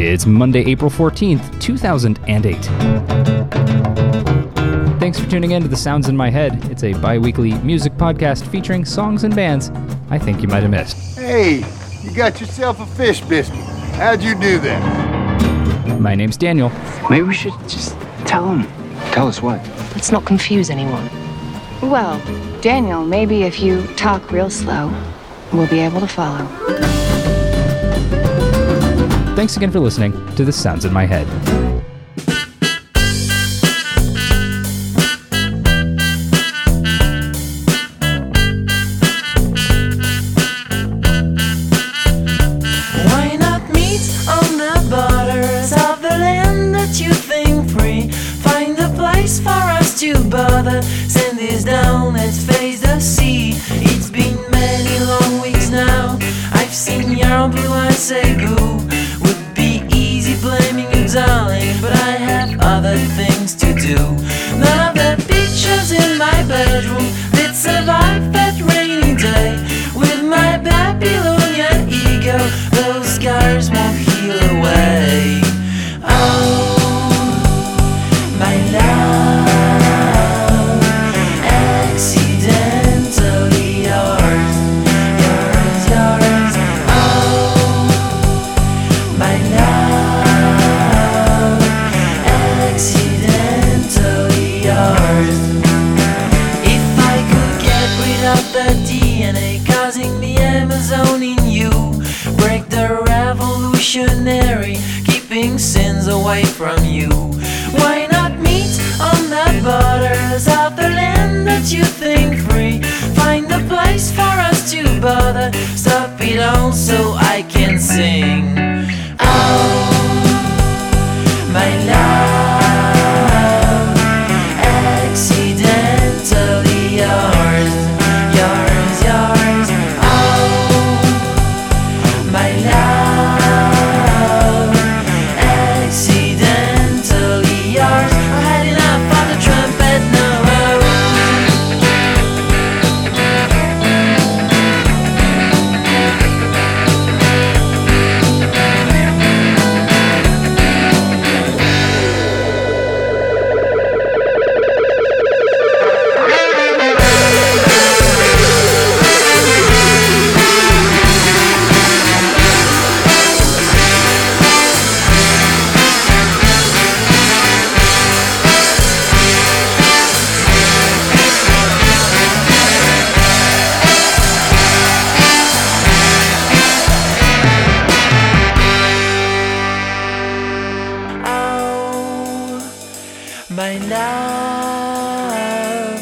It's Monday, April 14th, 2008. Thanks for tuning in to The Sounds in My Head. It's a bi-weekly music podcast featuring songs and bands I think you might have missed. Hey, you got yourself a fish biscuit. How'd you do that? My name's Daniel. Maybe we should just tell him. Tell us what? Let's not confuse anyone. Well, Daniel, maybe if you talk real slow, we'll be able to follow. Thanks again for listening to The Sounds in My Head. Why not meet on the borders of the land that you think free? Find a place for us to bother. Send this down, let's face the sea. It's been many long weeks now. I've seen your blue eyes say boo. Would be easy blaming you, darling, but I have other things to do. None of the pictures in my bedroom did survive that rainy day. With my Babylonian ego, those scars won't heal away. Oh, my love, accidentally yours, yours, yours. Oh, my love, accidentally yours. If I could get rid of the DNA causing the Amazon in you, break the revolutionary, keeping sins away from you. Why not meet on the borders of the land that you think free? Find a place for us to bother. Stop it all so I can sing. Oh, my love, accidentally yours, yours, yours. Oh, my love, accidentally yours. I had enough of the trumpet now. My love,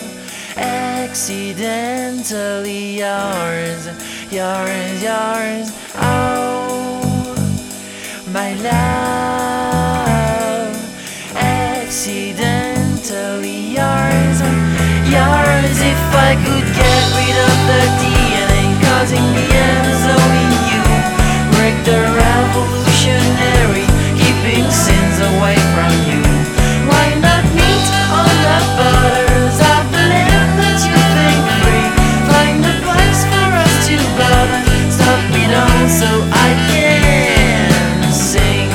accidentally yours, yours, yours. Oh, my love, accidentally yours, yours. If I could get rid of the DNA causing the Amazon in you, break the revolutionary, keeping sins away from you. Why not meet on the borders of the land that you think free? Find a place for us to bother. Stop it all so I can sing.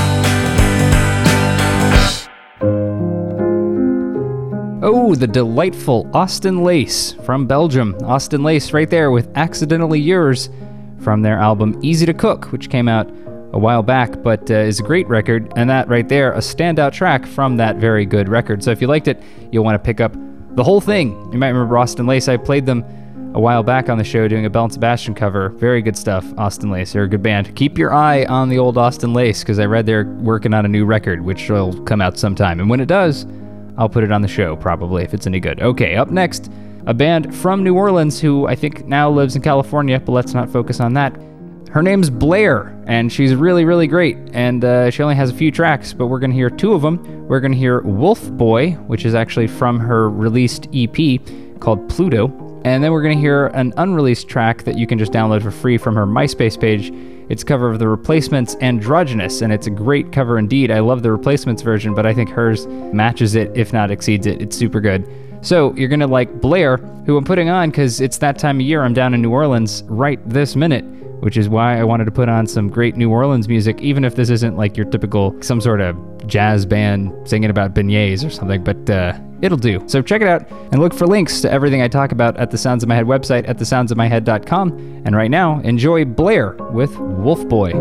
Oh, the delightful Austin Lace from Belgium. Austin Lace right there with Accidentally Yours from their album Easy to Cook, which came out a while back, but is a great record, and that right there, a standout track from that very good record. So if you liked it, you'll want to pick up the whole thing. You might remember Austin Lace. I played them a while back on the show doing a Belle and Sebastian cover. Very good stuff, Austin Lace. They're a good band. Keep your eye on the old Austin Lace, because I read they're working on a new record, which will come out sometime. And when it does, I'll put it on the show, probably, if it's any good. Okay, up next, a band from New Orleans who I think now lives in California, but let's not focus on that. Her name's Blair, and she's really, really great, and she only has a few tracks, but we're going to hear two of them. We're going to hear Wolf Boy, which is actually from her released EP called Pluto, and then we're going to hear an unreleased track that you can just download for free from her MySpace page. It's a cover of The Replacements' Androgynous, and it's a great cover indeed. I love The Replacements version, but I think hers matches it, if not exceeds it. It's super good. So you're going to like Blair, who I'm putting on because it's that time of year. I'm down in New Orleans right this minute which is why I wanted to put on some great New Orleans music, even if this isn't like your typical, some sort of jazz band singing about beignets or something, but it'll do. So check it out and look for links to everything I talk about at the Sounds of My Head website at thesoundsofmyhead.com. And right now, enjoy Blair with Wolf Boy.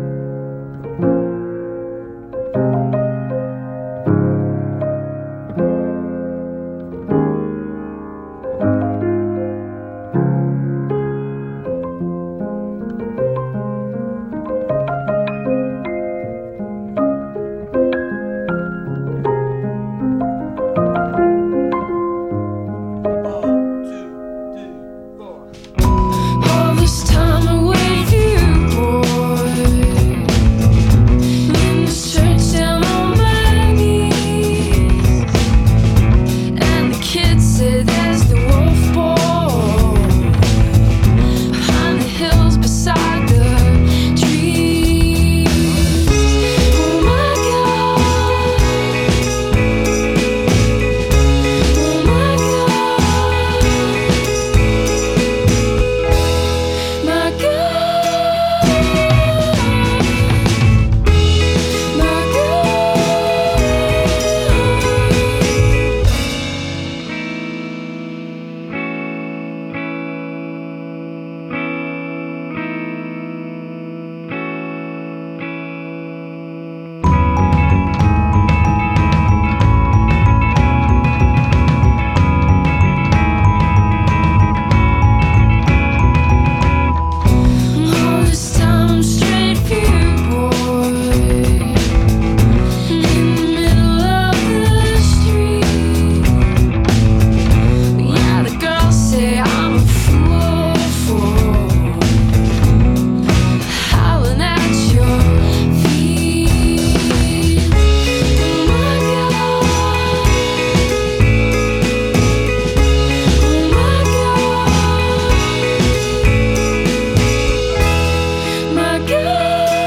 All this time away from you, boy. In the church down on my knees, and the kids say there's the wolf boy behind the hills beside the trees. Oh my God, oh my God. My God, my all this time I'm straight for you, boy. In the middle of the street, yeah, the girls say I'm a fool for howling at your feet. Oh my God, oh my God, my God, my God.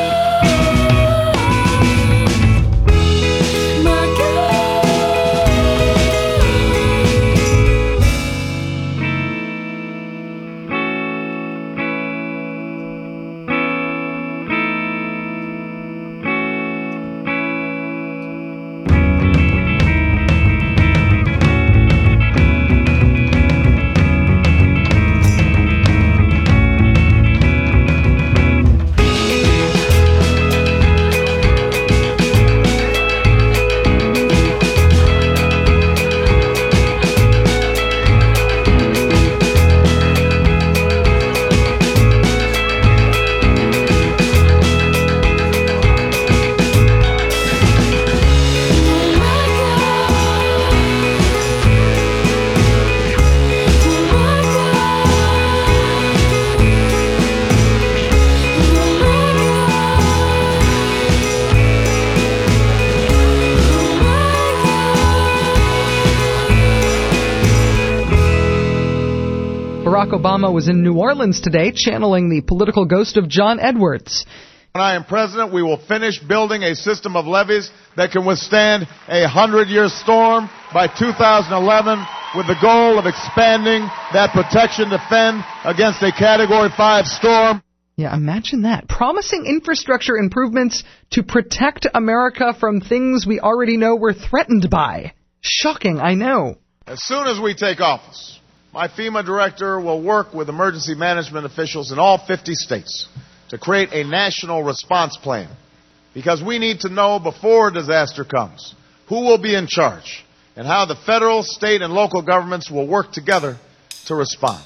Barack Obama was in New Orleans today, channeling the political ghost of John Edwards. When I am president, we will finish building a system of levees that can withstand a 100-year storm by 2011 with the goal of expanding that protection to fend against a Category 5 storm. Yeah, imagine that. Promising infrastructure improvements to protect America from things we already know we're threatened by. Shocking, I know. As soon as we take office, my FEMA director will work with emergency management officials in all 50 states to create a national response plan, because we need to know before a disaster comes who will be in charge and how the federal, state, and local governments will work together to respond.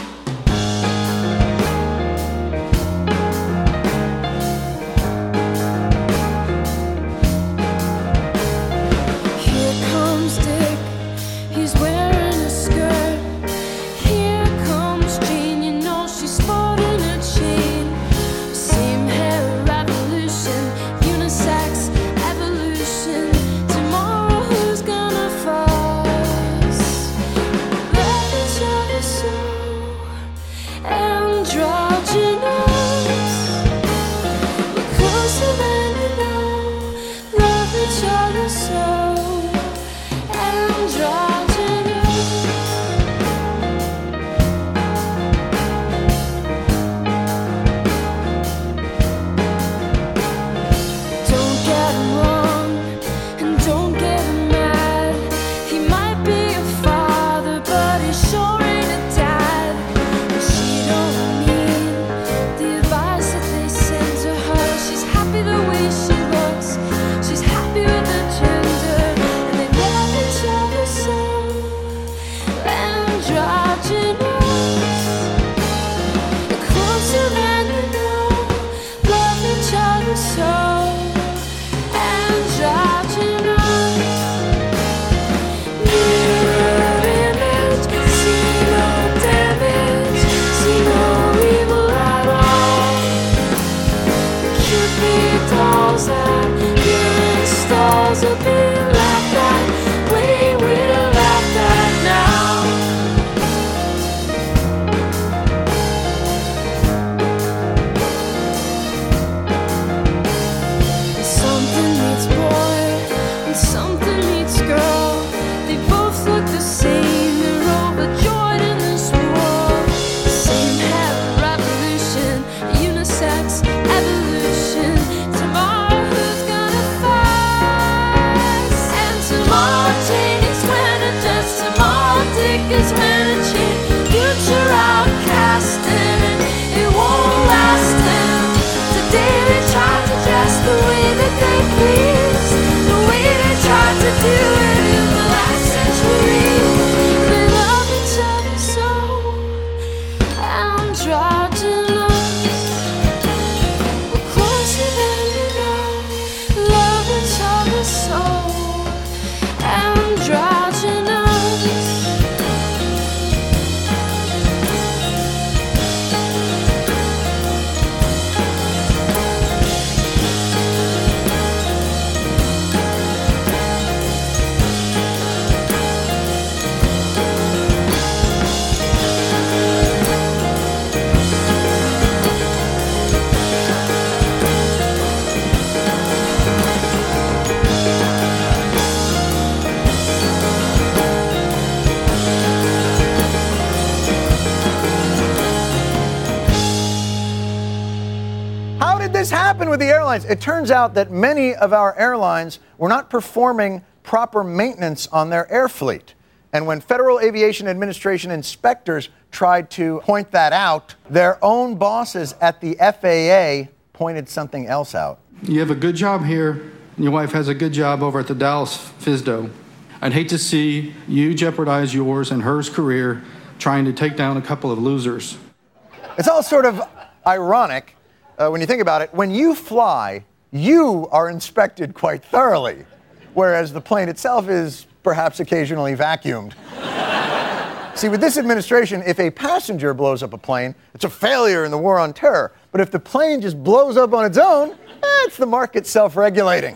Here comes Dick, he's wearing a skirt. Here comes Jean, you know she's sporting a chain. Same hair revolution, unisex evolution. Tomorrow who's gonna fuss? Love each other so stalls at, urine stalls are being laughed at, we will laugh at now. Something meets boy and something meets girl. They both look the same, they're overjoyed in this world. Same hair revolution, unisex evolution. Tomorrow who's gonna fight? And tomorrow Jane is when it does. Tomorrow Dick is when it changes. Future outcasting, it won't last him. Today they try to dress the way that they please, the way they tried to do it in the last century. They love each other so androgynous. We're closer than you know. Love each other so androgynous. How did this happen with the airlines? It turns out that many of our airlines were not performing proper maintenance on their air fleet. And when Federal Aviation Administration inspectors tried to point that out, their own bosses at the FAA pointed something else out. You have a good job here, and your wife has a good job over at the Dallas FSDO. I'd hate to see you jeopardize yours and hers career trying to take down a couple of losers. It's all sort of ironic when you think about it. When you fly, you are inspected quite thoroughly, whereas the plane itself is perhaps occasionally vacuumed. See, with this administration, if a passenger blows up a plane, it's a failure in the war on terror. But if the plane just blows up on its own, it's the market self-regulating.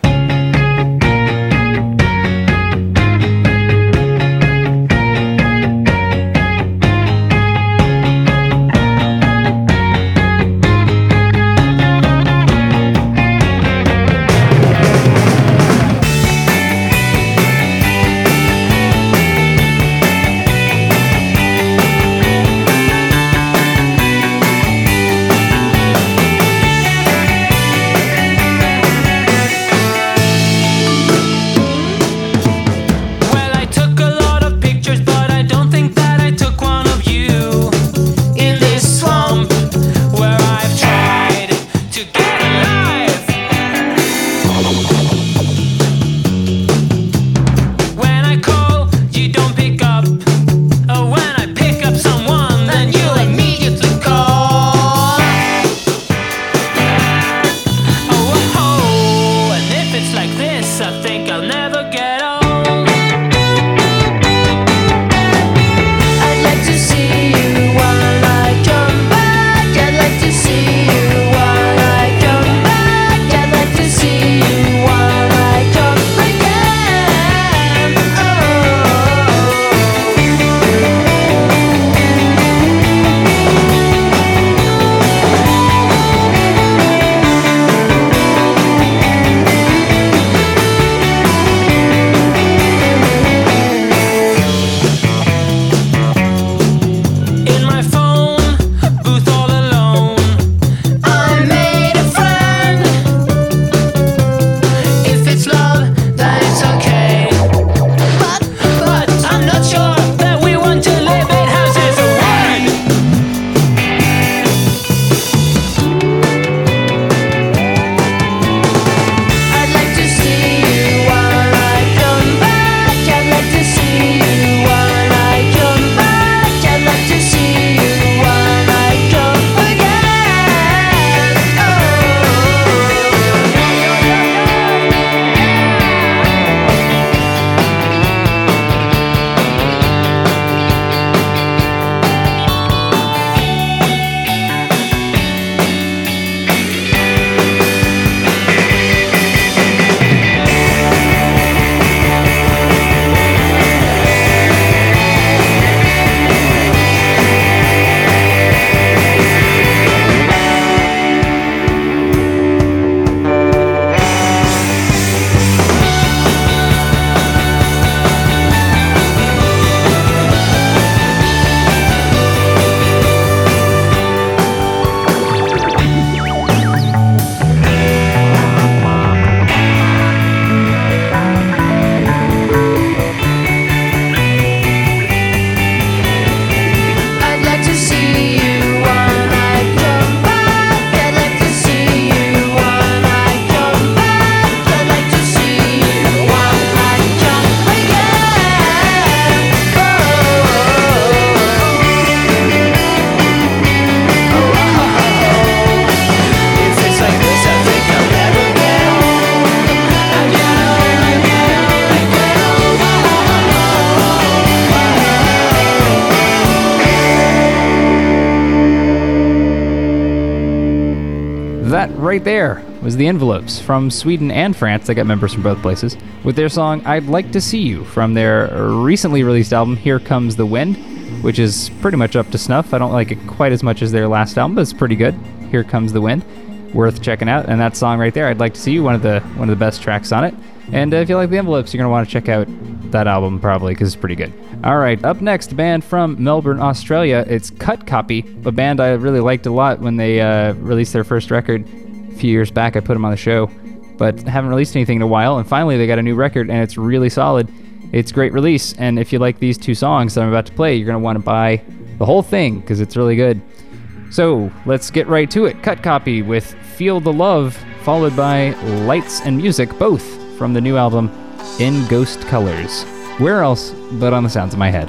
right there was The Envelopes from Sweden and France. They got members from both places with their song I'd Like to See You from their recently released album Here Comes the Wind, which is pretty much up to snuff. I don't like it quite as much as their last album, but it's pretty good. Here Comes the Wind, worth checking out. And that song right there, I'd Like to See You, one of the best tracks on it. And if you like The Envelopes, you're going to want to check out that album probably because it's pretty good. All right, up next, a band from Melbourne, Australia. It's Cut Copy, a band I really liked a lot when they released their first record a few years back. I put them on the show, but haven't released anything in a while. And finally, they got a new record, and it's really solid. It's a great release, and if you like these two songs that I'm about to play, you're going to want to buy the whole thing because it's really good. So let's get right to it. Cut Copy with Feel the Love, followed by Lights and Music, both from the new album In Ghost Colors. Where else but on the Sounds of My Head?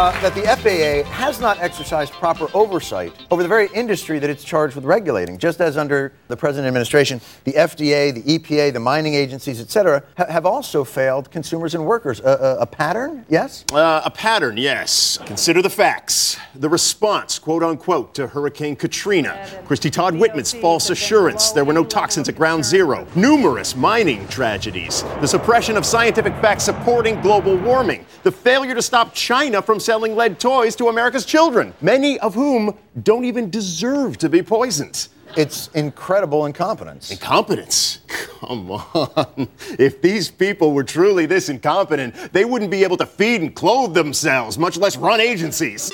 that the FAA has not exercised proper oversight over the very industry that it's charged with regulating, just as under the present administration, the FDA, the EPA, the mining agencies, et cetera, have also failed consumers and workers. A pattern, yes? A pattern, yes. Consider the facts. The response, quote unquote, to Hurricane Katrina. Christy Todd Whitman's false assurance there were no toxins at Ground Zero. Numerous mining tragedies. The suppression of scientific facts supporting global warming. The failure to stop China from selling lead toys to America's children, many of whom don't even deserve to be poisoned. It's incredible incompetence. Incompetence? Come on. If these people were truly this incompetent, they wouldn't be able to feed and clothe themselves, much less run agencies.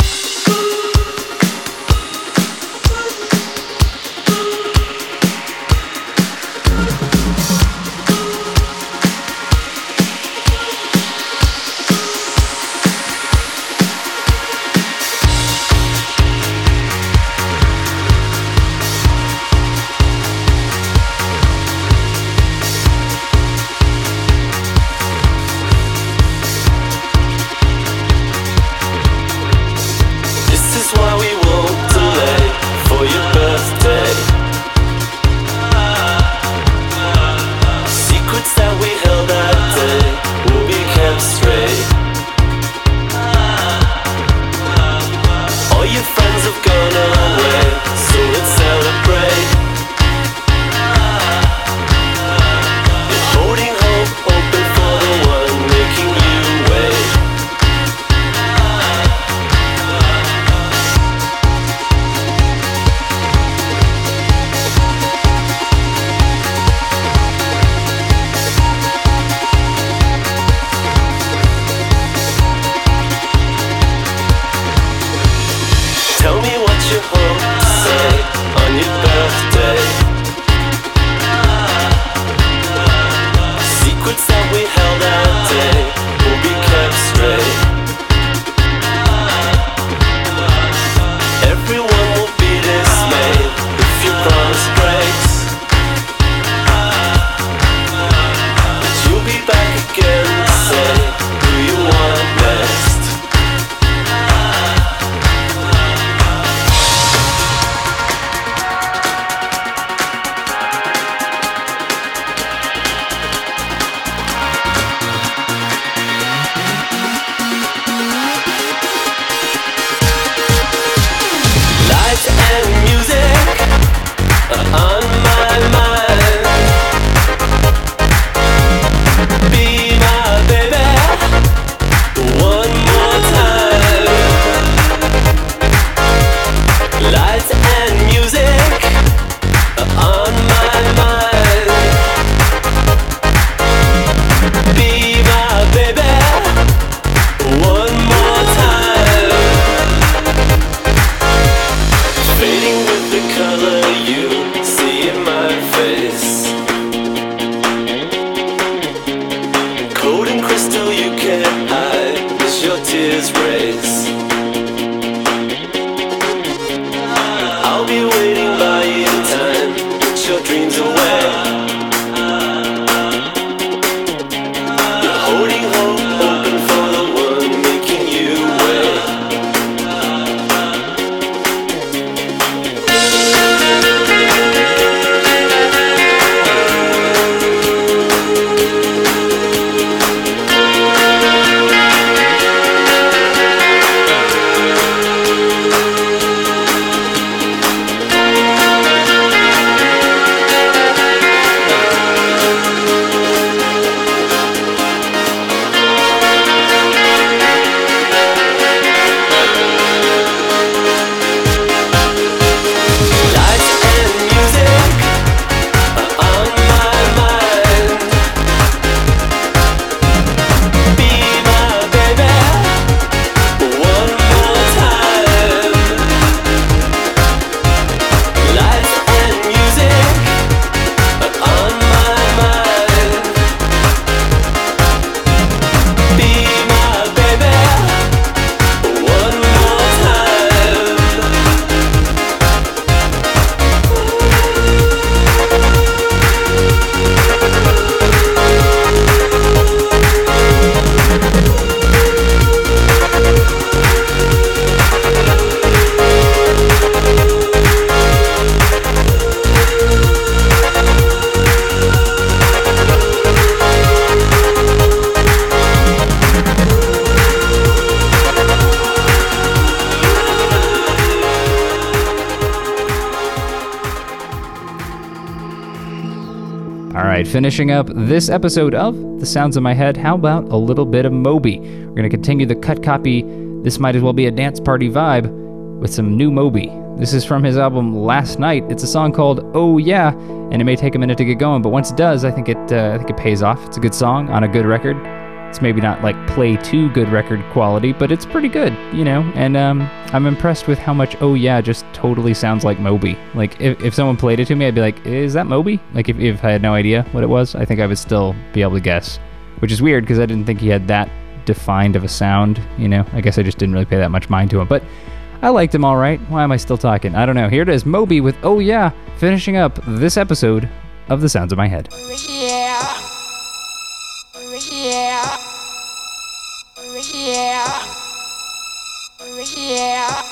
All right, finishing up this episode of The Sounds of My Head, how about a little bit of Moby? We're going to continue the cut copy, This Might As Well Be a Dance Party vibe, with some new Moby. This is from his album Last Night. It's a song called Oh Yeah, and it may take a minute to get going, but once it does, I think it pays off. It's a good song on a good record. It's maybe not like play to good record quality, but it's pretty good, you know, and I'm impressed with how much Oh Yeah just totally sounds like Moby. Like, if someone played it to me, I'd be like, is that Moby? Like, if I had no idea what it was, I think I would still be able to guess, which is weird because I didn't think he had that defined of a sound, you know. I guess I just didn't really pay that much mind to him, but I liked him all right. Why am I still talking? I don't know. Here it is, Moby with Oh Yeah, finishing up this episode of The Sounds of My Head. Yeah. Yeah. Yeah. Yeah.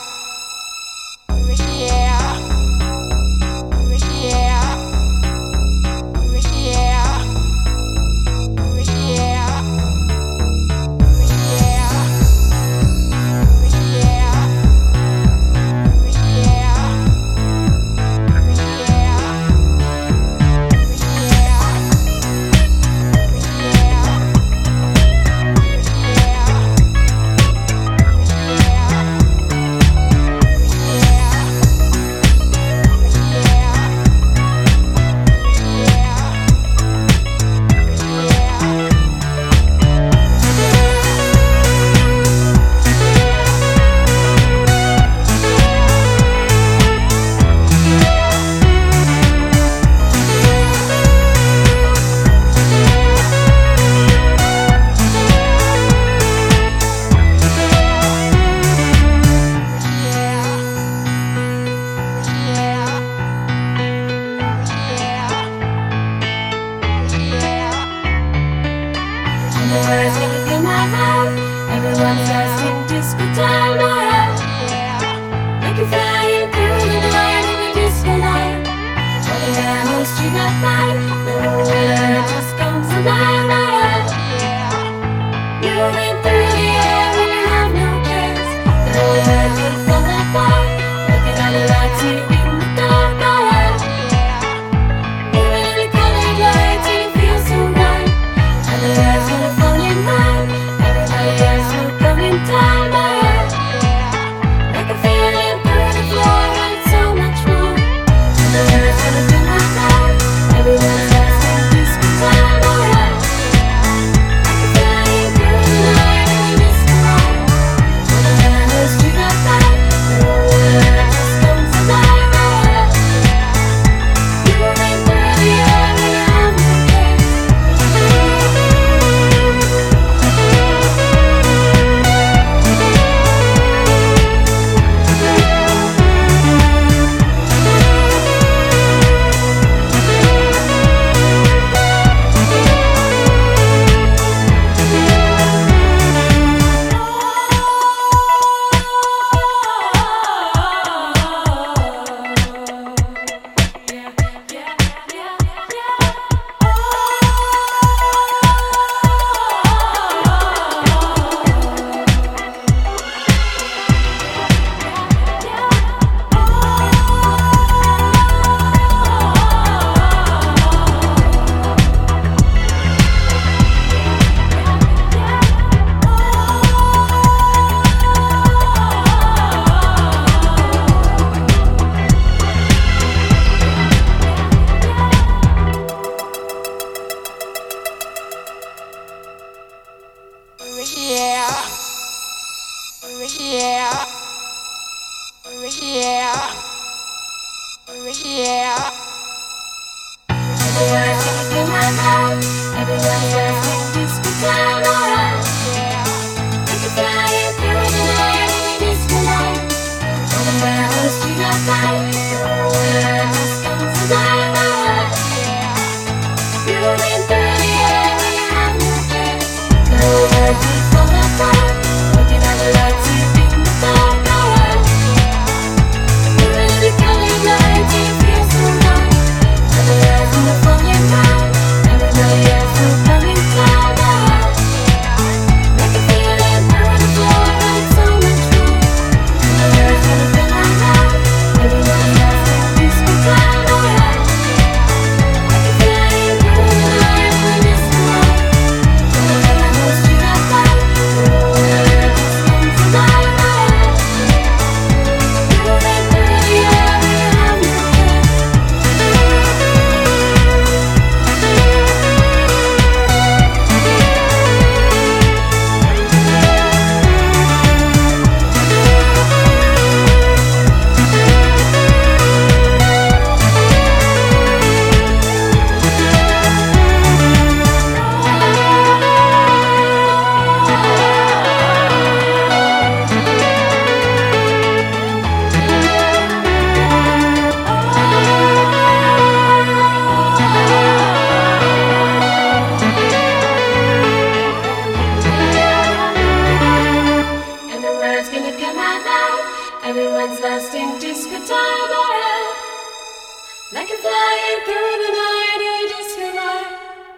flying through the night just to light.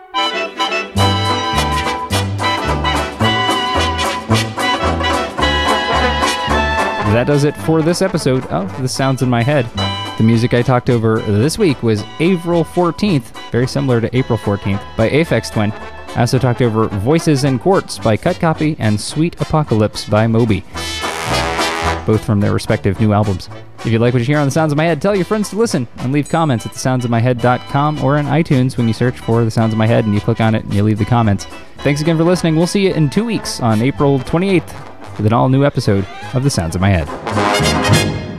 That does it for this episode of The Sounds in My Head. The music I talked over this week was Avril 14th, very similar to April 14th, by Aphex Twin. I also talked over Voices and Quartz by Cut Copy and Sweet Apocalypse by Moby, both from their respective new albums. If you like what you hear on The Sounds of My Head, tell your friends to listen and leave comments at thesoundsofmyhead.com or on iTunes when you search for The Sounds of My Head and you click on it and you leave the comments. Thanks again for listening. We'll see you in 2 weeks on April 28th with an all-new episode of The Sounds of My Head.